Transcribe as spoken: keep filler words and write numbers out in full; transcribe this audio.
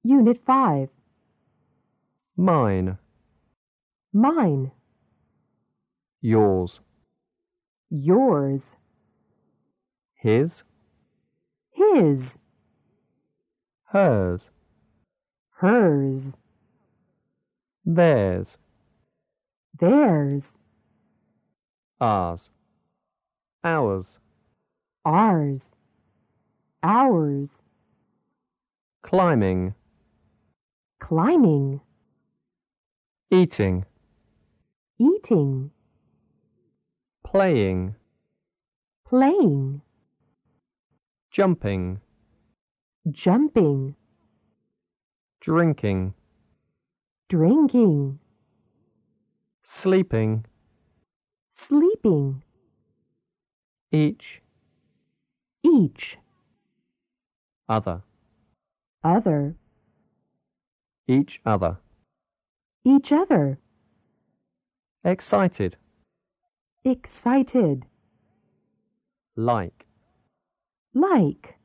Unit five. Mine, Mine. yours, Yours. his, His. hers, Hers. theirs, Theirs. ours, ours, Ours. Ours. climbing, Climbing. eating, Eating. playing, Playing. jumping, Jumping. drinking, Drinking. sleeping, Sleeping. each, Each. other, Other. each other, Each other. excited, Excited. like. Like.